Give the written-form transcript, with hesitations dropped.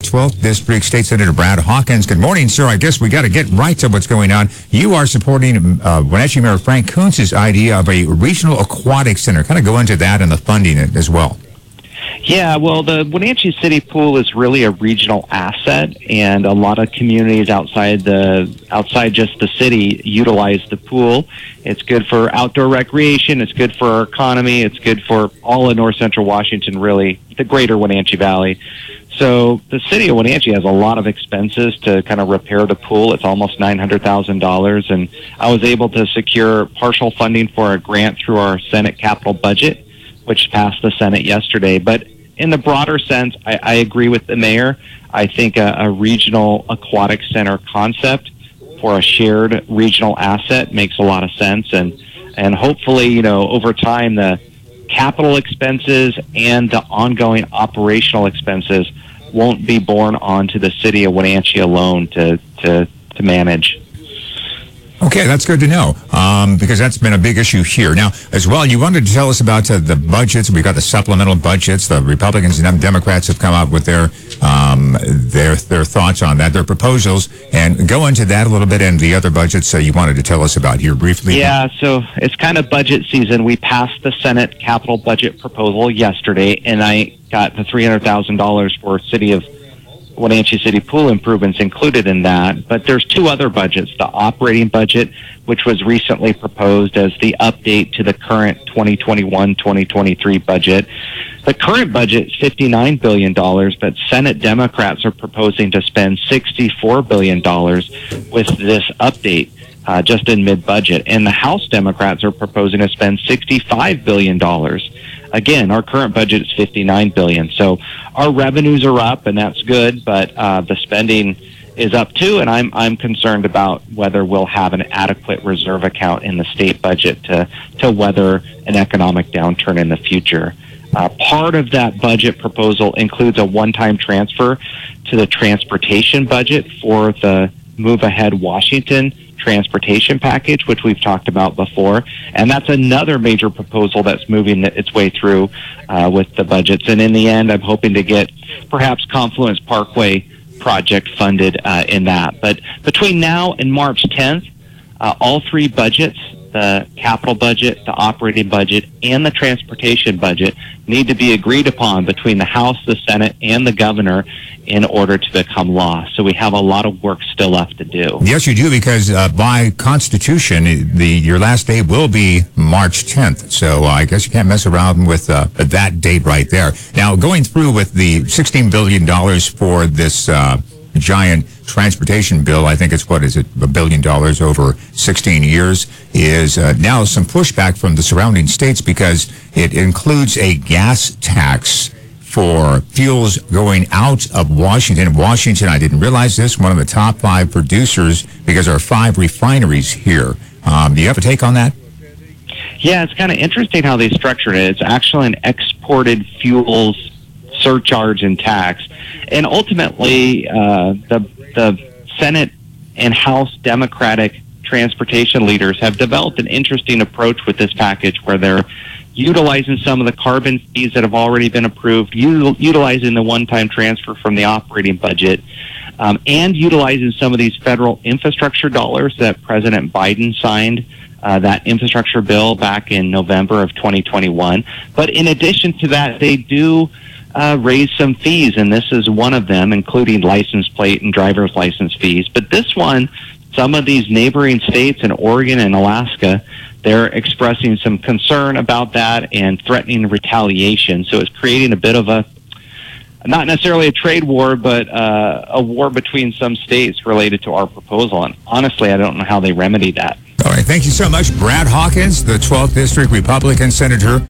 12th District State Senator Brad Hawkins. Good morning, sir. I guess we got to get right to what's going on. You are supporting Wenatchee Mayor Frank Kuntz's idea of a regional aquatic center. Kind of go into that and the funding as well. Yeah, well, the Wenatchee City Pool is really a regional asset, and a lot of communities outside just the city utilize the pool. It's good for outdoor recreation. It's good for our economy. It's good for all of north central Washington, really, the greater Wenatchee Valley. So the city of Wenatchee has a lot of expenses to kind of repair the pool. It's almost $900,000, and I was able to secure partial funding for a grant through our Senate capital budget, which passed the Senate yesterday. But in the broader sense, I agree with the mayor. I think a regional aquatic center concept for a shared regional asset makes a lot of sense. And hopefully, over time, the capital expenses and the ongoing operational expenses won't be borne onto the city of Wenatchee alone to manage. Okay, that's good to know, because that's been a big issue here. Now, as well, you wanted to tell us about the budgets. We've got the supplemental budgets. The Republicans and Democrats have come out with their thoughts on that, their proposals, and go into that a little bit and the other budgets you wanted to tell us about here briefly. Yeah, so it's kind of budget season. We passed the Senate capital budget proposal yesterday, and I got the $300,000 for City of Wenatchee City Pool improvements included in that. But there's two other budgets. The operating budget, which was recently proposed as the update to the current 2021-2023 budget. The current budget is $59 billion, but Senate Democrats are proposing to spend $64 billion with this update just in mid-budget. And the House Democrats are proposing to spend $65 billion. Again, our current budget is $59 billion. So our revenues are up, and that's good, but the spending is up too, and I'm concerned about whether we'll have an adequate reserve account in the state budget to weather an economic downturn in the future. Part of that budget proposal includes a one-time transfer to the transportation budget for the Move Ahead Washington transportation package, which we've talked about before. And that's another major proposal that's moving its way through with the budgets. And in the end, I'm hoping to get perhaps Confluence Parkway project funded in that. But between now and March 10th, all three budgets, the capital budget, the operating budget, and the transportation budget, need to be agreed upon between the House, the Senate, and the governor in order to become law. So we have a lot of work still left to do. Yes, you do, because by Constitution, your last day will be March 10th. So I guess you can't mess around with that date right there. Now, going through with the $16 billion for this giant transportation bill, I think it's, $1 billion over 16 years, is now some pushback from the surrounding states because it includes a gas tax for fuels going out of Washington. Washington, I didn't realize this, one of the top 5 producers because there are 5 refineries here. Do you have a take on that? Yeah, it's kind of interesting how they structured it. It's actually an exported fuels surcharge and tax. And ultimately, the Senate and House Democratic transportation leaders have developed an interesting approach with this package where they're utilizing some of the carbon fees that have already been approved, utilizing the one-time transfer from the operating budget, and utilizing some of these federal infrastructure dollars that President Biden signed, that infrastructure bill back in November of 2021. But in addition to that, they do raise some fees, and this is one of them, including license plate and driver's license fees. But this one, some of these neighboring states in Oregon and Alaska, they're expressing some concern about that and threatening retaliation. So it's creating a bit of a, not necessarily a trade war, but a war between some states related to our proposal. And honestly, I don't know how they remedy that. All right. Thank you so much, Brad Hawkins, the 12th District Republican Senator.